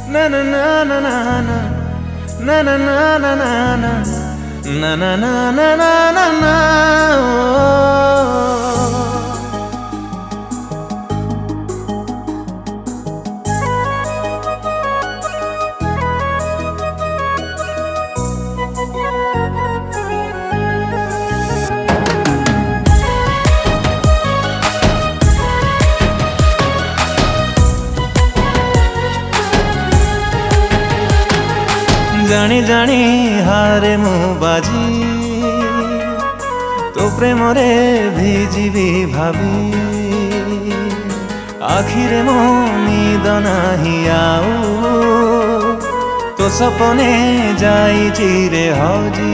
na na na na na na na na na na na na na na na na na जानी जानी हारे मु बाजी तो प्रेम रे भिजिबी भाभी आखिरे मो निद नाही आउ तो सपने जाई चिरे हजी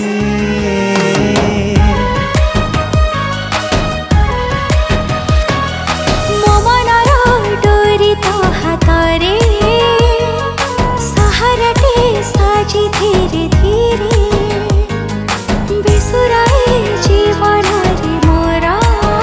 धीरे धीरे बेसुराए जीवन रे मोरा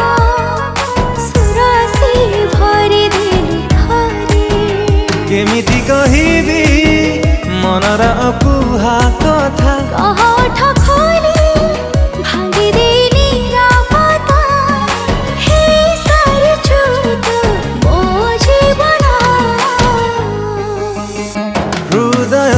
सुरासी भरी देलु थारे केमिति कहिबी मनर अकुहा कथा कह उठ खोली भांगी देली रापता हे सारे छूत मो जीवन हृदय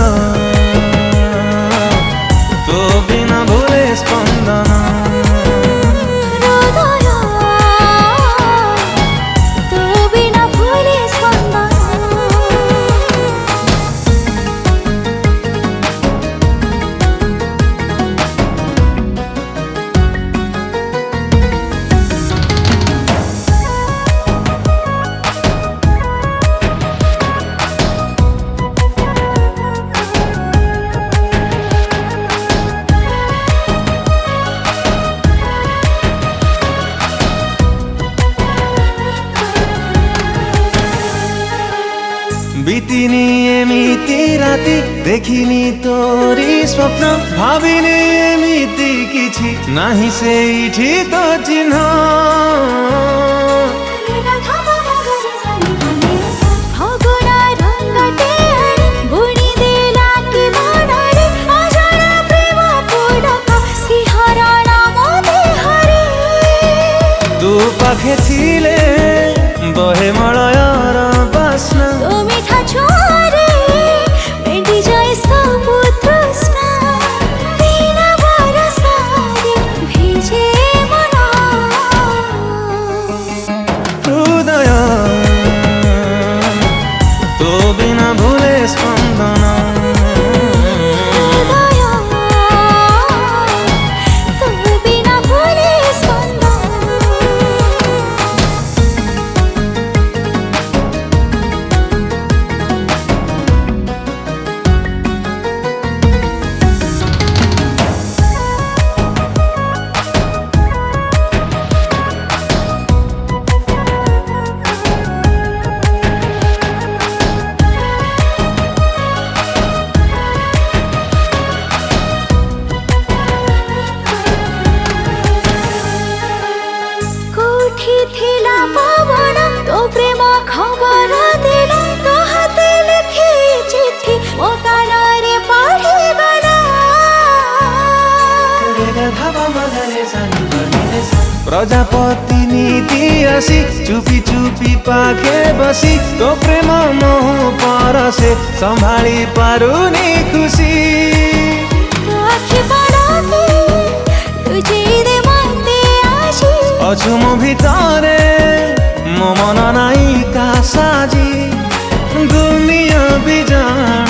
बीतिनी एमिति राति देखिनी तोरी स्वप्न भाविनी एमिति किछि नाही सेठी तो चिन्ह तू पाखे थिले बहे मलयर बास्ना तो मीठा छोरे बेटी जाए सब तृष्णा बिना बरसारे भेजे मना हृदय तो बिना भूले स्पंदन थिला पवन तो प्रेम खबर दिल तो हाथ लिखी चिट्ठी ओ कान रे पढ़ी गला प्रजापति नीति आसी चुपी चुपी पाखे बसी तो प्रेम मोह परसे संभाली पारुनी खुशी तो आखि पड़ाती तुझे दे मते आशी अछु मो भितरे मो मन नाई का साजी दुनिया भी जान